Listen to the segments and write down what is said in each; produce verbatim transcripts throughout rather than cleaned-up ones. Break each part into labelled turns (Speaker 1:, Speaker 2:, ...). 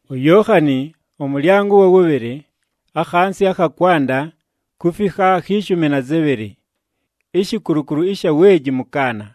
Speaker 1: Yohani omulyango w'obubiri akhansi akakwanda kufika khishumi na zibiri ishikurukuru isha weji mukana.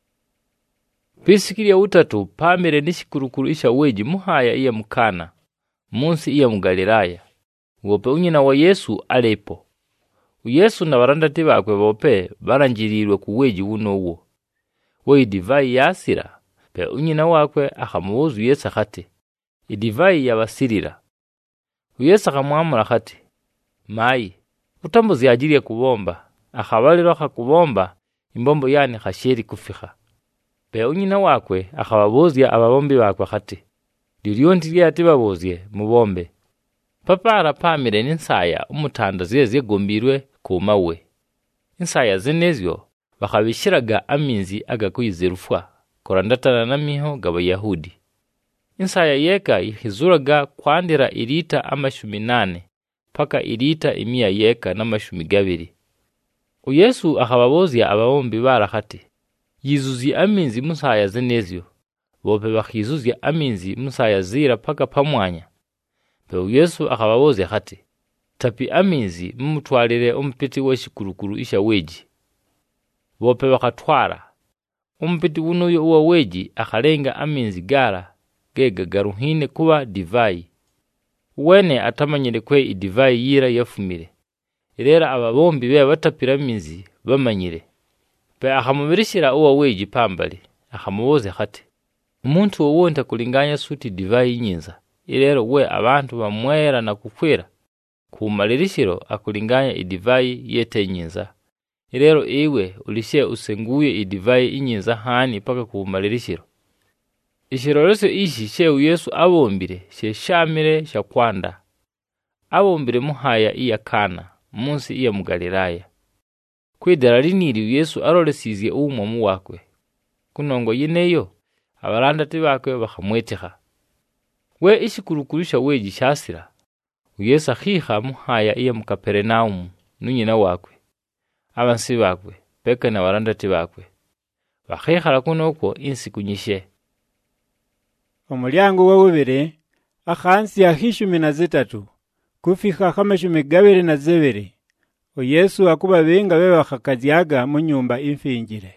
Speaker 2: Pisikili ya utatu pamire nishikurukuru isha weji muhaya iya mukana munsi iya mugalilaya wope unyina wa Yesu alepo. Yesu na barandati bakwe bope baranjirirwe ku weji uno uwo we divai yasira pe unyina wakwe akamubuza Yesu akati idivai yabasirira. Yesu akamwamura akati mayi utambuzi ajiriye kubomba akabaliro akakubomba imbombo yani khasheri kufika. Pe unyina wakwe akababuzya ababombi bakwe akati liryondi lyati babuzye mubombe. Papara pamire n'insaya umutanda ziye zigombirwe ku mawe. Insaya zinezyo bakabishiraga aminzi agakwizirufwa korandatana namiho gaba Yahudi. Insaya yeka ihizuraga kwandira irita amashumi nane paka irita imia yeka n'amashumi gabiri. Yesu akababuzya ababombi barakati yizuzi aminzi musaya zinezyo bope bakhizuzya aminzi musaya zira paka pamwanya. Pe Yesu akababuzya akati tapi aminzi mumutwalire umpiti w'eshikurukuru isha weji. Bope bakatwara umpiti unoyo uwa weji akalenga aminzi gara gega garuhine kuba divai. Wene atamanyire kwe idivai yira yafumire. Irera ababombi be batapira aminzi bamanyire. Pe akamubirishira uwa weji pambali akamubuza akati umuntu wowonta kulinganya suti divai nyinza. Irero we abantu bamwera na kukwira kumalirishiro akulinganya idivai yete nyinza. Irero iwe ulishe usenguye idivai inyinza hani paka kumalirishiro. Ishirorese ishi she Yesu abombire she shamire sha kwanda. Abombire muhaya iya Kana munsi iya mugalilaya. Kwidara riniri Yesu arolesizye umwamu wakwe. Kunongo yineyo abarandati bakwe bakamweteha. We ishikurukurisha weji shasira. Yesu akhiha muhaya iya mukaperenaumu nunyina wakwe. Abansi bakwe peka na barandati bakwe. Bakhihala kunoko insi kunyishe.
Speaker 1: Omulyango w'obubiri akhansi ahishumi na zitatu kufika khamashumi gabiri na zibiri. Yesu akubabenga be bakhakazyaga mu nyumba imfingire.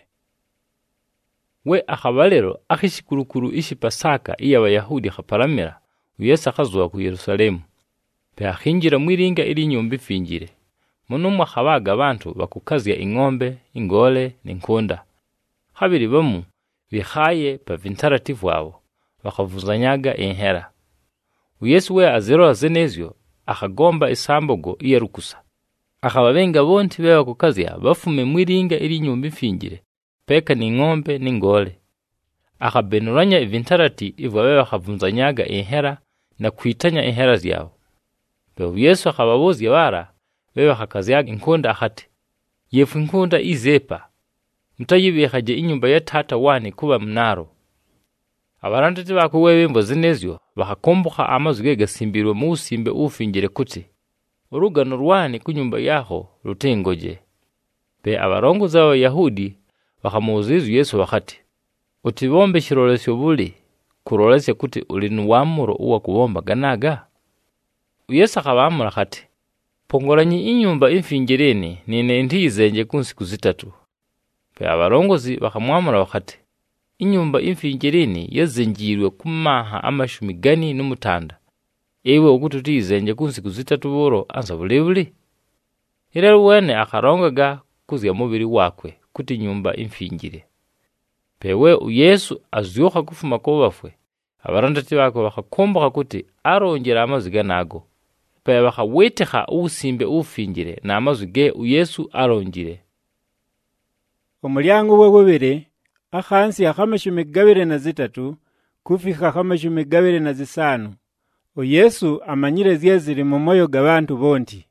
Speaker 2: We akabalero akhishikurukuru ishi Pasaka iya Abayahudi khaparamira. Yesu akazwa ku Yerusalemu. Pe akhinjira mwiringa iri nyumba ifingire. Munumwa khabaga abantu bakukazya ing'ombe, ingole n'inkonda. Habiri bamu bikhaye pa vintarativu abo bakavuzanyaga enhera. Yesu we azero azenezyo akagomba isambogo iya rukusa. Akababenga bonti be bakukazya bafume mwiringa iri nyumba ifingire. Peka ni ng'ombe n'ingole. Akabenuranya ivintarati ivawe bakavunzanyaga enhera na kwitanya enhera zyawo. Pe Yesu akababuzya bara be bakakazyaga inkonda akati yefu inkonda izepa mutayibekhaje inyumba ya tata wani kuba mnaro. Abarandati bakwe webembo zinezyo bakakomboka amazu gegasimbirwe mu usimbe ufingire kuti urugano rwani kunyumba yaho rutengoje. Pe abarongozi b'Abayahudi bakamuziza Yesu bakati utibombe shirolesyo buli kurolesya kuti uli nuwamuro uwa kubomba ganaga. Yesu akabamura kati pongoranyi inyumba imfingireni nine ndizenje kunsiku zitatu. Pe abarongozi bakamwamura bakati inyumba imfingireni yazenjirwe kumaha amashumi gani n'umutanda. Ewe ukuti utizenje kunsiku zitatu boro anza bulebuli. Irero wene akarongaga kuzya mubiri wakwe kuti nyumba imfingire. Pewe Yesu azyoka kufuma ko bafwe. Abarandati bakwe bakakomboka kuti arongera amaziga nago. Pe bakaweteha usimbe ufingire na amazuge Yesu arongire.
Speaker 1: Omulyango w'obubiri akhansi akhamashumi gabiri na zitatu kufika khamashumi gabiri na zisanu. Yesu amanyire zye ziri mu moyo g'abantu bonti.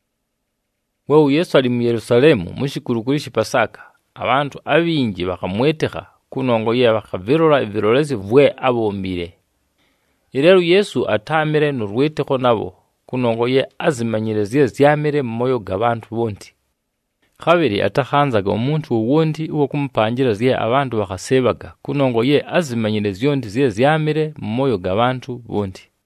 Speaker 2: We Yesu ali mu Yerusalemu mushikurukurishi Pasaka. Abantu abingi bakamweteha kunongo ye bakavirora ivirolezi vwe abombire. Irero Yesu atamire n'urweteko nabo kunongo ye azimanyire zye zyamire mu moyo g'abantu bonti. Khabiri atakhanzaga umuntu uwundi uwo kumupangira zye abantu bakasebaga kunongo ye azimanyire zyondi zye zyamire mu moyo g'abantu bonti.